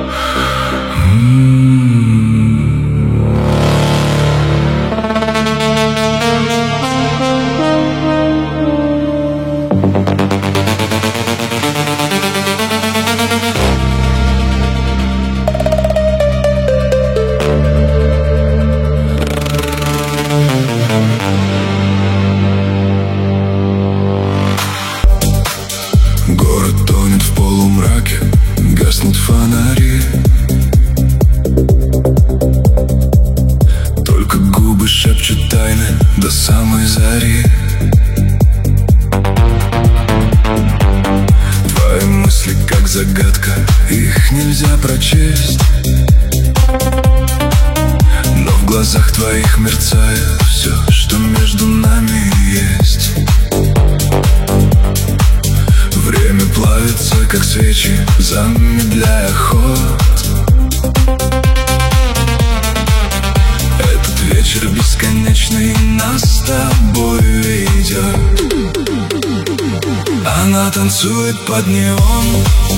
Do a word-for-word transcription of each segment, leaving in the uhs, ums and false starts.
Город тонет в полумраке, гаснут фонари. Только губы шепчут тайны до самой зари. Твои мысли как загадка, их нельзя прочесть, но в глазах твоих мерцает все, что между нами есть. Время плавится, как свечи, замедляя ход. Этот вечер бесконечный нас с тобой ведет. Она танцует под неон,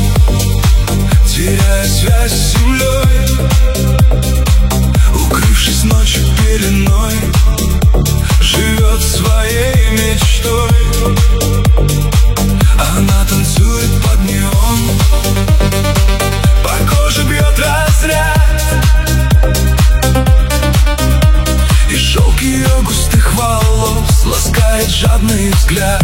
теряя связь с землей. Укрывшись ночью пеленой, живет своей мечтой. Она танцует под неон, по коже бьет разряд, и шелк ее густых волос ласкает жадный взгляд.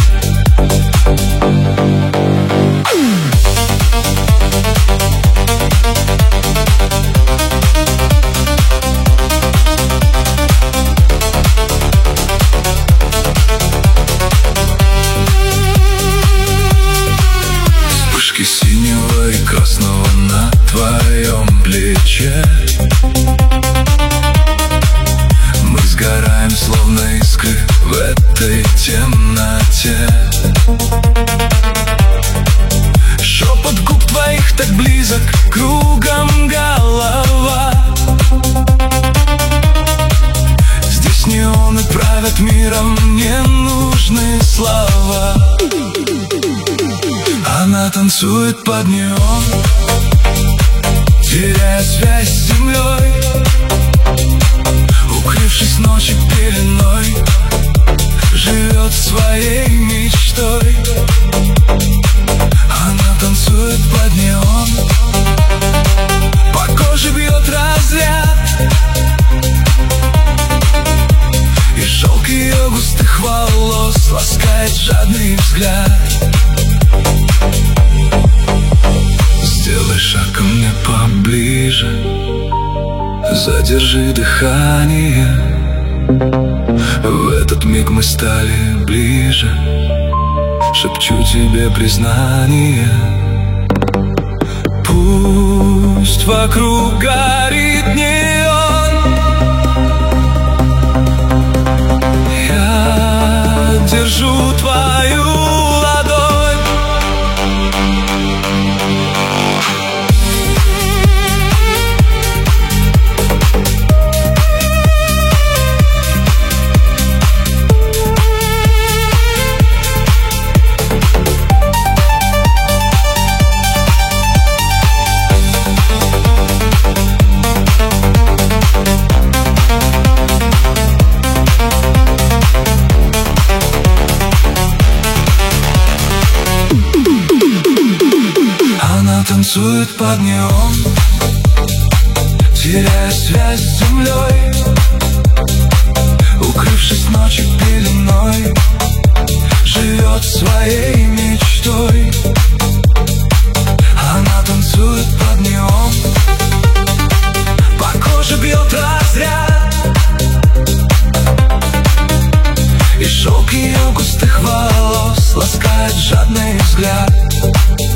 Синего и красного на твоем плече. Мы сгораем, словно искры в этой темноте. Шепот губ твоих так близок, кругом голова. Здесь неоны правят миром, не нужны слова. Она танцует под неон, теряя связь с землей. Укрывшись ночью пеленой, живет своей мечтой. Она танцует под неон, по коже бьет разряд, и шелк ее густых волос ласкает жадный взгляд. Сделай шаг ко мне поближе, задержи дыхание. В этот миг мы стали ближе, шепчу тебе признание. Пусть вокруг горит неон, я держу твою ладонь. Танцует под неон, теряя связь с землей. Укрывшись ночью пеленой, живет своей мечтой. Она танцует под неон, по коже бьет разряд, и шелк ее густых волос ласкает жадный взгляд.